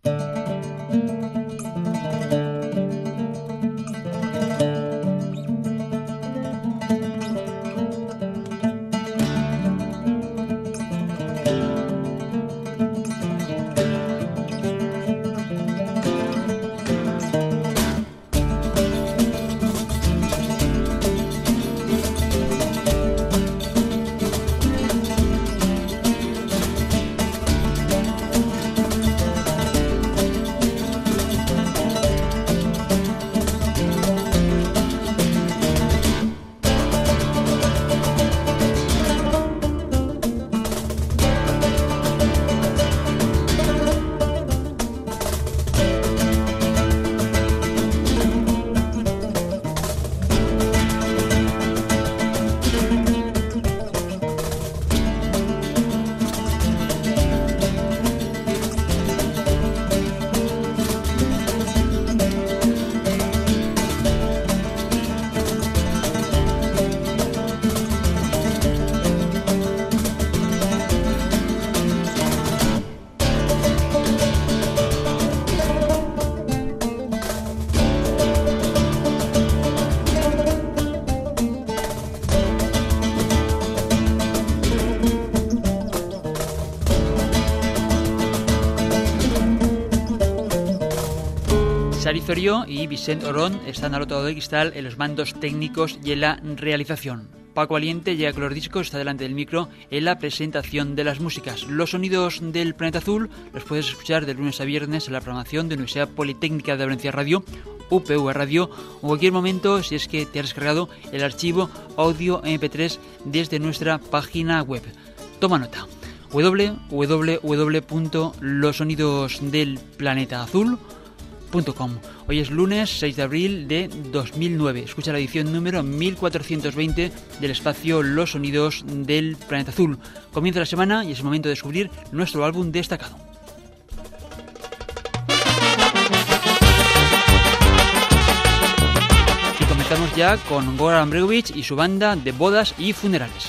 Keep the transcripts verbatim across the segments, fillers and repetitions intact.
Sari Zorio y Vicente Orón están al otro lado del cristal en los mandos técnicos y en la realización. Paco Aliente llega con los discos, está delante del micro en la presentación de las músicas. Los sonidos del Planeta Azul los puedes escuchar de lunes a viernes en la programación de Universidad Politécnica de Valencia Radio, U P V Radio, o en cualquier momento si es que te has descargado el archivo audio eme pe tres desde nuestra página web. Toma nota: doble u doble u doble u punto los sonidos del planeta azul punto com. Hoy es lunes seis de abril de dos mil nueve. Escucha la edición número mil cuatrocientos veinte del espacio Los Sonidos del Planeta Azul. Comienza la semana y es el momento de descubrir nuestro álbum destacado. Y comenzamos ya con Goran Bregovic y su banda de bodas y funerales.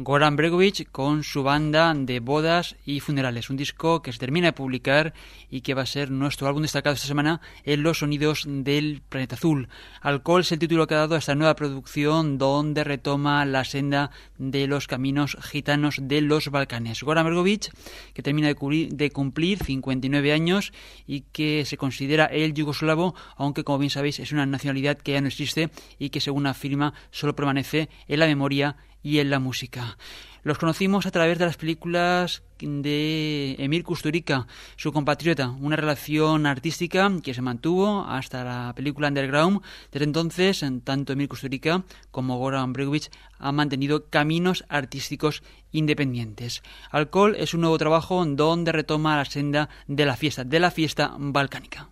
Goran Bregović con su banda de bodas y funerales, un disco que se termina de publicar y que va a ser nuestro álbum destacado esta semana en los sonidos del planeta azul. Alcohol es el título que ha dado a esta nueva producción donde retoma la senda de los caminos gitanos de los Balcanes. Goran Bregović, que termina de, cubrir, de cumplir cincuenta y nueve años y que se considera el yugoslavo, aunque como bien sabéis es una nacionalidad que ya no existe y que según afirma solo permanece en la memoria y en la música. Los conocimos a través de las películas de Emir Kusturica, su compatriota, una relación artística que se mantuvo hasta la película Underground. Desde entonces, tanto Emir Kusturica como Goran Bregović han mantenido caminos artísticos independientes. Alcohol es un nuevo trabajo donde retoma la senda de la fiesta, de la fiesta balcánica.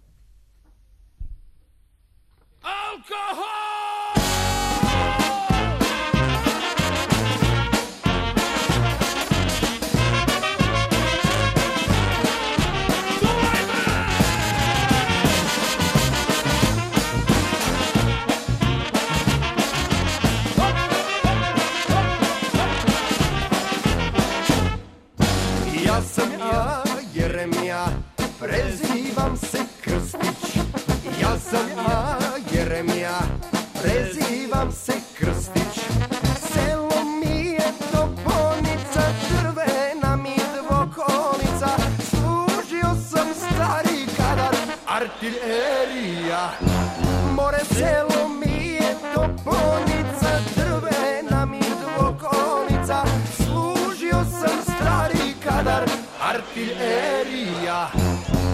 ¡Alcohol! Ja sam ja, Jeremija, prezivam se Krstić. Ja sam ja, Jeremija, prezivam se Krstić. Selo mi je toponica, drvena mi dvokonica. Služio sam stari kadar, artiljerija. More selo mi je toponica, drvena mi dvokonica. Služio sam stari kadar, artiljerija.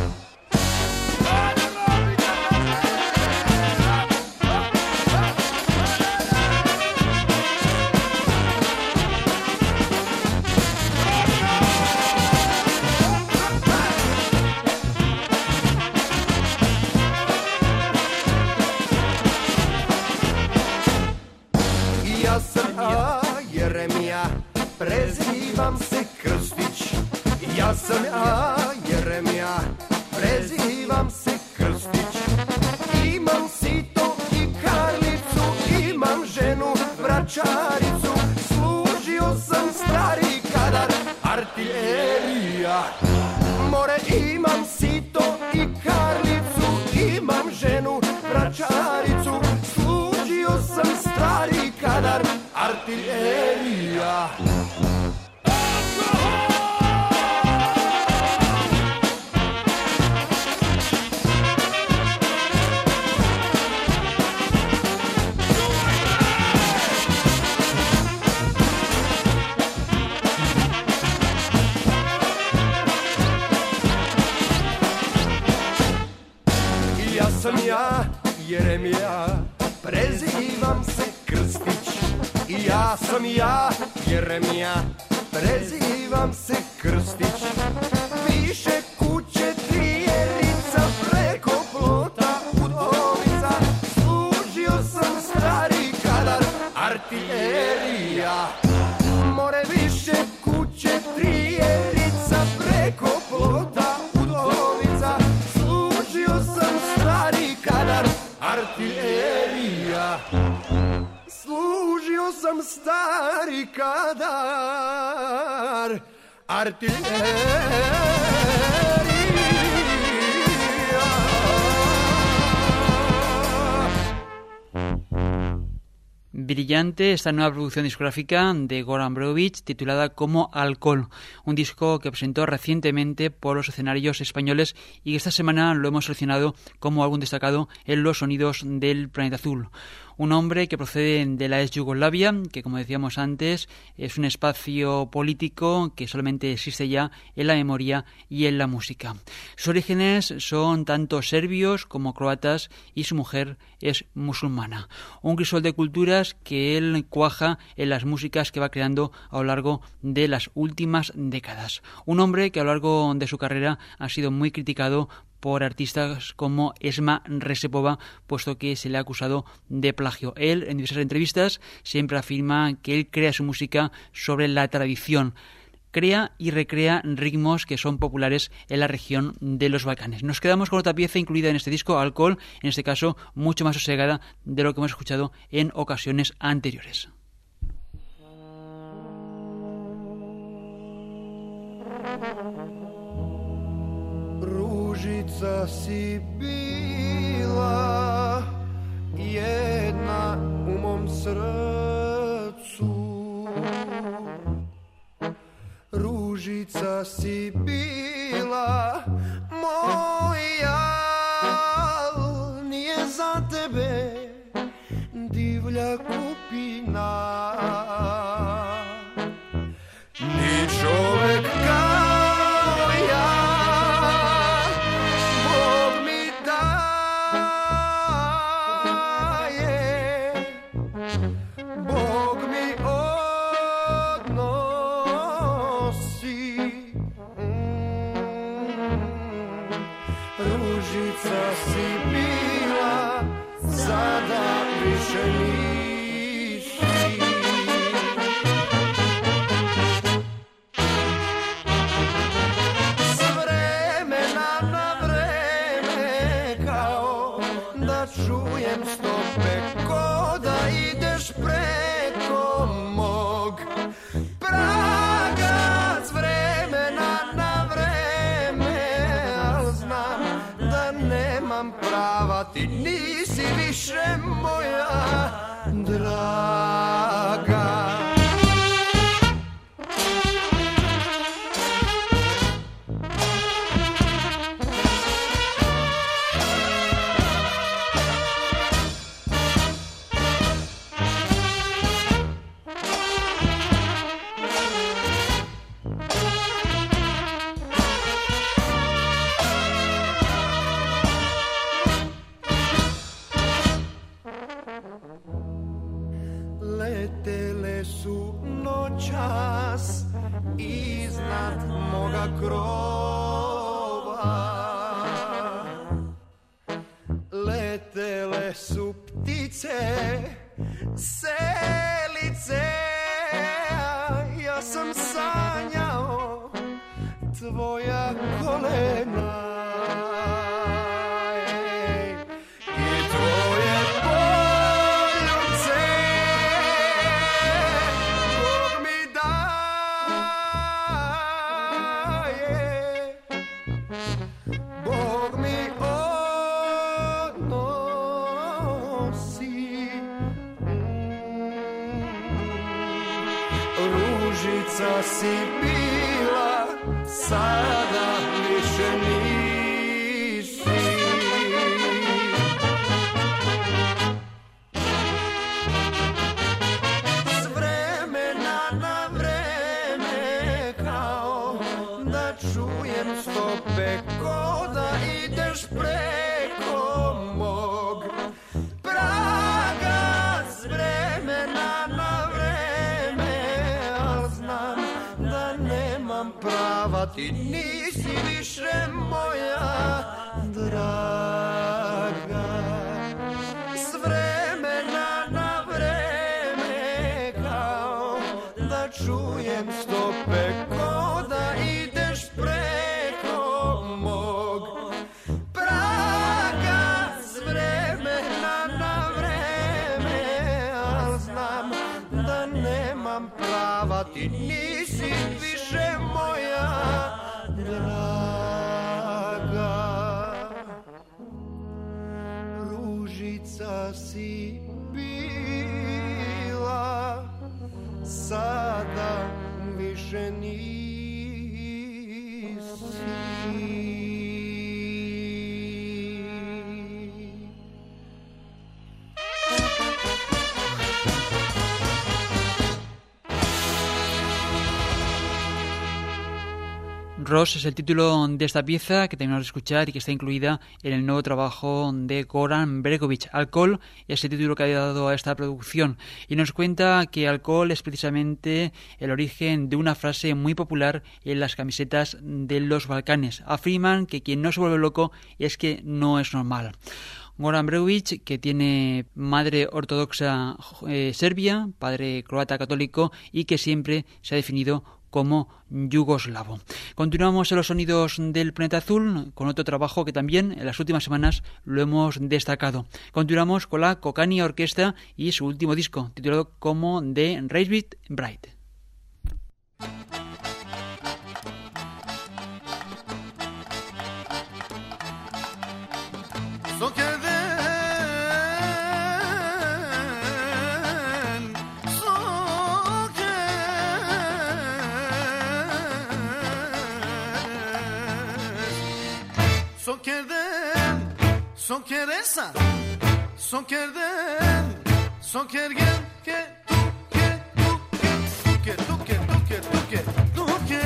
Ja sam ja, Jeremija, prezivam se Krstić. Ja sam ja, Jeremija, prezivam se Krstić. Imam sito i karlicu, imam ženu vračaricu. Služio sam stari kadar, artiljerija. More imam sito i karlicu, imam ženu vračaricu. Služio sam stari kadar, artiljerija. Ja sam ja, Jeremija, prezivam se Krstić. Ja sam ja, Jeremija, prezivam se Krstić. Više kuće trijerica, preko plota udovica. Služio sam stari kadar, artiljerija. More više kuće trijerica, preko plota udovica. Služio sam stari kadar, artiljerija. Služio sam stari kadar, artiljerija. Brillante esta nueva producción discográfica de Goran Bregović titulada como Alcohol, un disco que presentó recientemente por los escenarios españoles y que esta semana lo hemos seleccionado como álbum destacado en los sonidos del planeta azul. Un hombre que procede de la ex Yugoslavia, que como decíamos antes es un espacio político que solamente existe ya en la memoria y en la música. Sus orígenes son tanto serbios como croatas y su mujer es musulmana. Un crisol de culturas que él cuaja en las músicas que va creando a lo largo de las últimas décadas. Un hombre que a lo largo de su carrera ha sido muy criticado por artistas como Esma Resepova, puesto que se le ha acusado de plagio. Él, en diversas entrevistas, siempre afirma que él crea su música sobre la tradición. Crea y recrea ritmos que son populares en la región de los Balcanes. Nos quedamos con otra pieza incluida en este disco, Alcohol, en este caso mucho más sosegada de lo que hemos escuchado en ocasiones anteriores. Ružica si bila jedna u mom srcu. Ružica si bila moja, nije za tebe divlja kupina. Ni čovek kao ja, Bog mi daje, Bog mi odnosi. mm. Ružica si bila, sada više nisi. S vremena na vreme kao da čujem stope, ko da ideš preko mog praga. S vremena na vreme, al znam da nemam prava, ti nisi više moja draga. Letele su noćas iznad moga krova. Letele su ptice, selice, ja sam sanjao tvoja kolena. Ej, i tvoje poljubce, Bog mi daje, Bog mi odnosi. mm. Ružica si bila, sada više nisi. S vremena na vreme kao da čujem stope, ko da ideš preko mog praga. S vremena na vreme, al znam da nemam prava, ti nisi više moja draga. S vremena na vreme kao da čujem stope, ko da ideš preko mog praga. S vremena na vreme, al znam da nemam prava, ti nisi više moja draga. Ružica si bila, sada više nisi. Ross es el título de esta pieza que terminamos de escuchar y que está incluida en el nuevo trabajo de Goran Bregović. Alcohol es el título que ha dado a esta producción y nos cuenta que alcohol es precisamente el origen de una frase muy popular en las camisetas de los Balcanes. Afirman que quien no se vuelve loco es que no es normal. Goran Bregović, que tiene madre ortodoxa eh, serbia, padre croata católico y que siempre se ha definido como yugoslavo. Continuamos en los sonidos del planeta azul con otro trabajo que también en las últimas semanas lo hemos destacado. Continuamos con la Kokani Orquesta y su último disco, titulado como The Raised Bride. keresa son kerden son kergen ke ke ke ke ke ke ke ke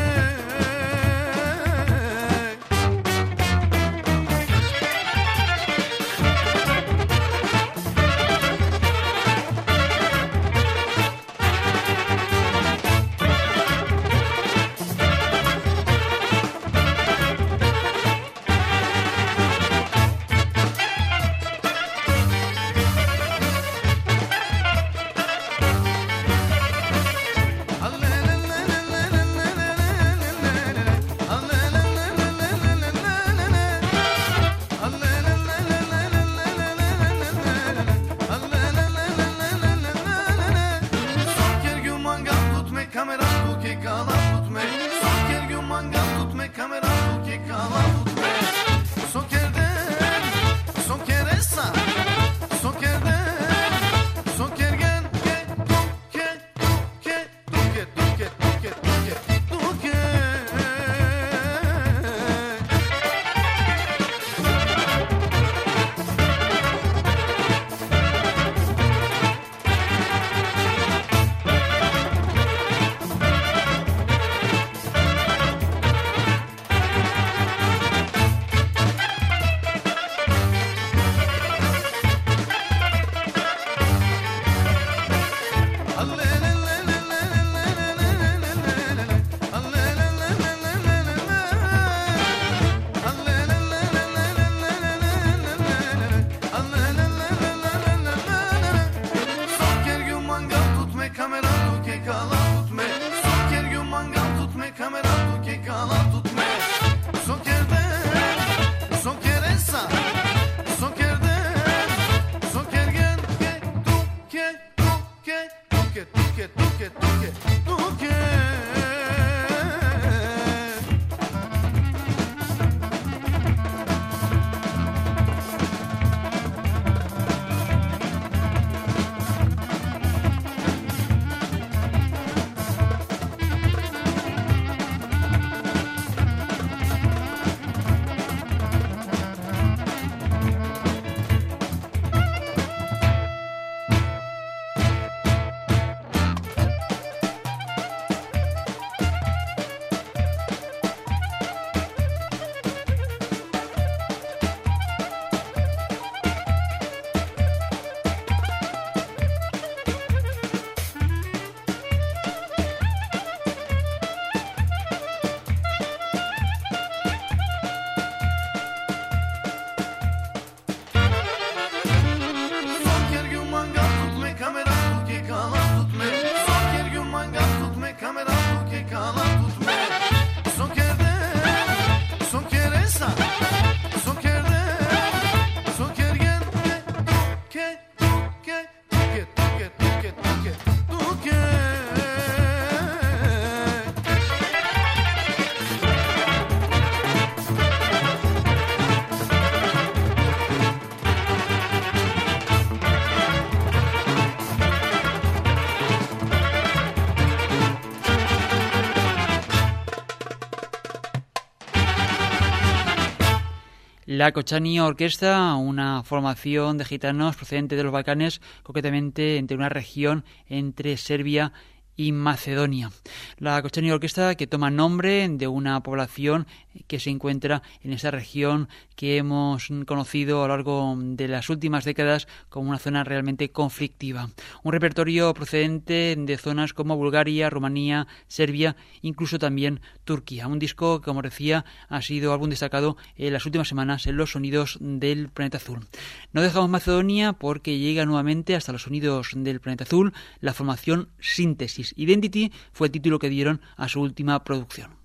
La Kochani Orquesta, una formación de gitanos procedente de los Balcanes, concretamente entre una región entre Serbia y Macedonia. La Kochani Orquesta, que toma nombre de una población que se encuentra en esa región que hemos conocido a lo largo de las últimas décadas como una zona realmente conflictiva. Un repertorio procedente de zonas como Bulgaria, Rumanía, Serbia, incluso también Turquía. Un disco que, como decía, ha sido álbum destacado en las últimas semanas en los sonidos del Planeta Azul. No dejamos Macedonia porque llega nuevamente hasta los sonidos del Planeta Azul la formación Síntesis. Identity fue el título que dieron a su última producción.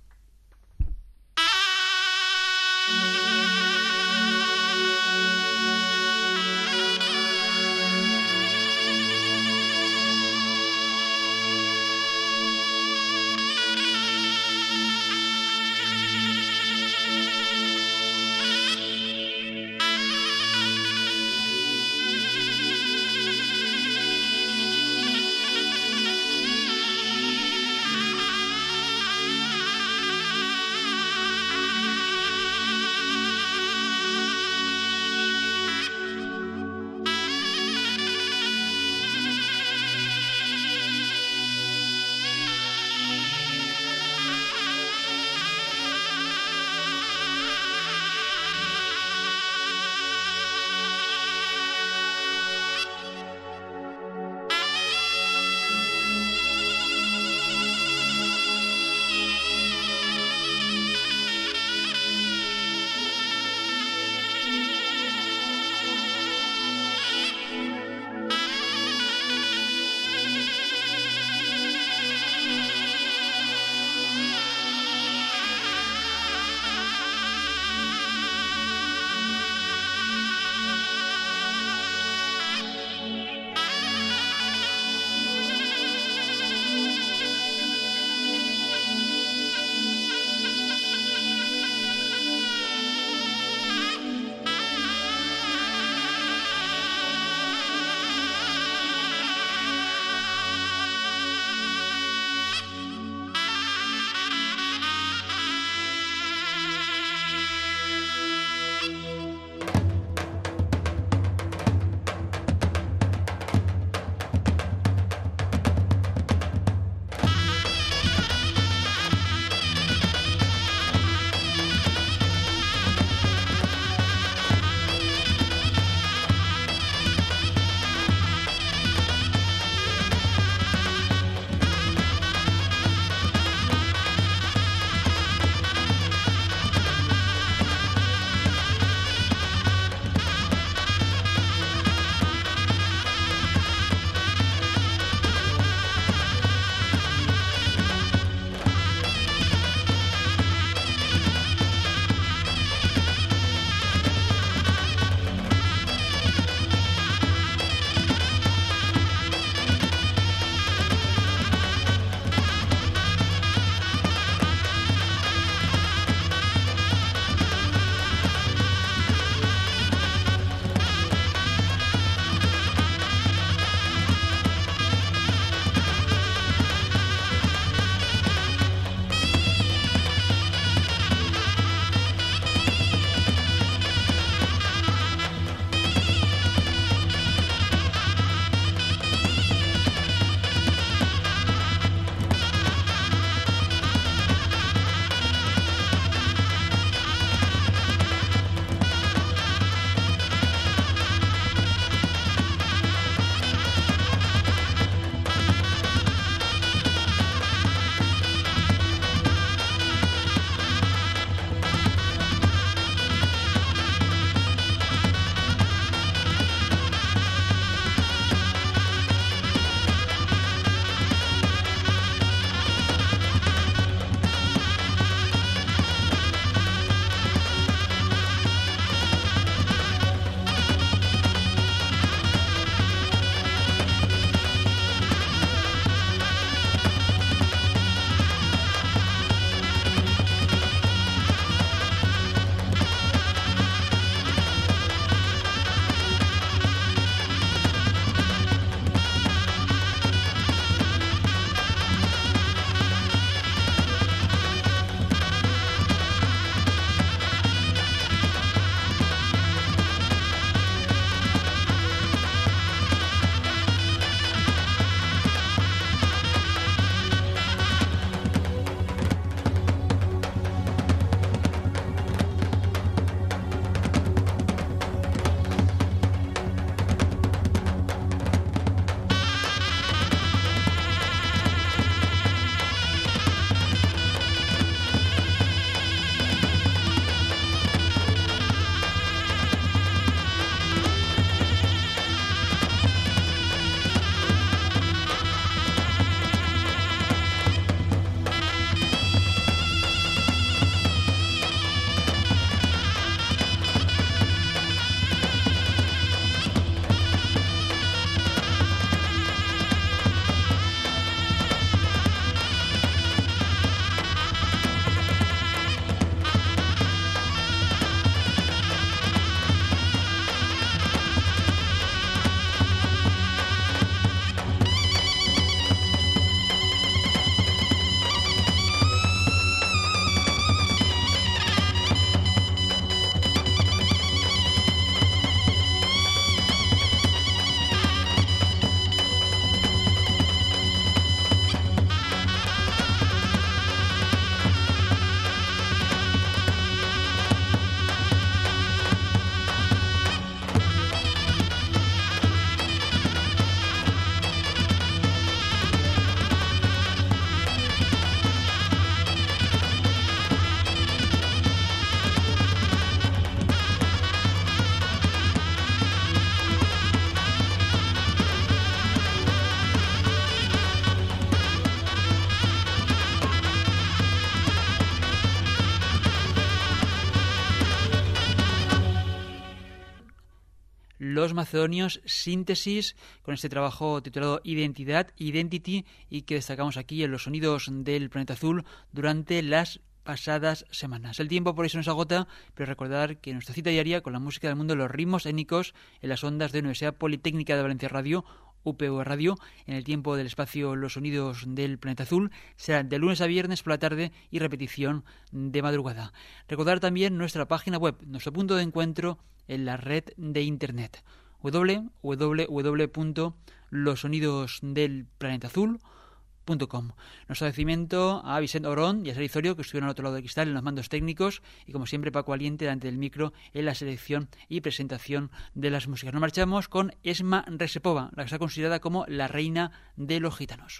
los macedonios Síntesis, con este trabajo titulado Identidad, Identity, y que destacamos aquí en los sonidos del planeta azul durante las pasadas semanas. El tiempo por eso nos agota, pero recordar que nuestra cita diaria con la música del mundo de los ritmos étnicos en las ondas de Universidad Politécnica de Valencia Radio, U P V Radio, en el tiempo del espacio Los Sonidos del Planeta Azul, será de lunes a viernes por la tarde y repetición de madrugada. Recordar también nuestra página web, nuestro punto de encuentro en la red de internet, doble u doble u doble u punto los sonidos del planeta azul punto com. Nuestro agradecimiento a Vicente Orón y a Sari Zorio, que estuvieron al otro lado del cristal en los mandos técnicos, y como siempre Paco Aliente delante del micro en la selección y presentación de las músicas. Nos marchamos con Esma Resepova, la que está considerada como la reina de los gitanos.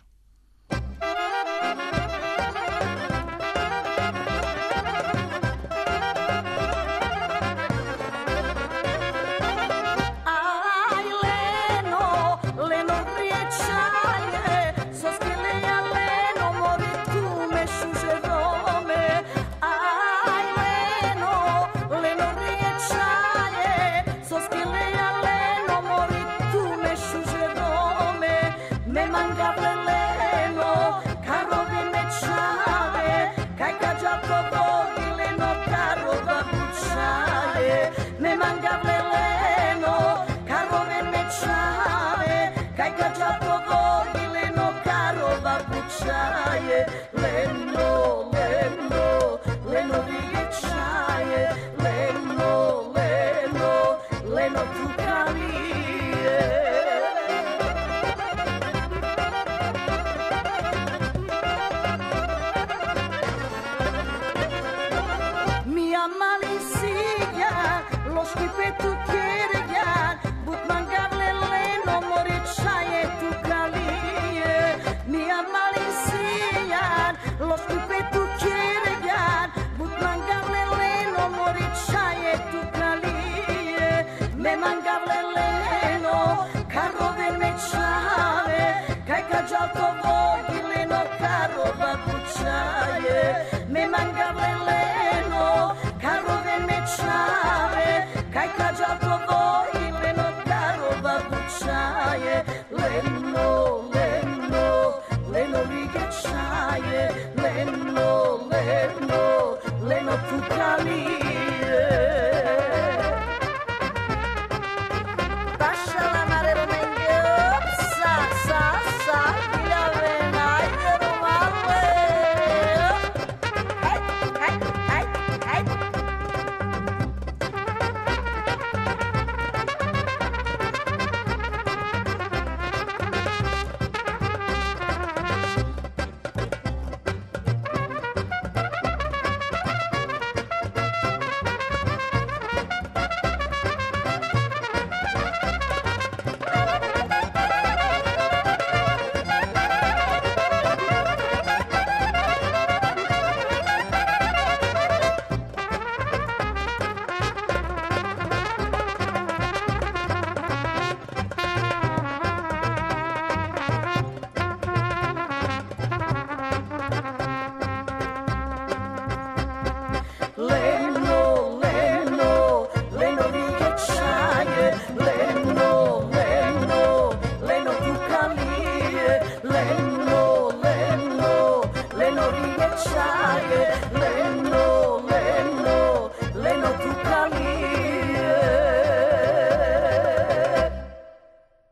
Leno, leno, leno riecciaie, leno, leno, leno tu calie. Mia malicia, lo schifetto chierian, but mangarle leno moricciaie tu calie. Mia malicia, lo schifetto chierian, but mangarle leno moricciaie tu calie. Me mangarle leno, carro del mecciale, cai cagiato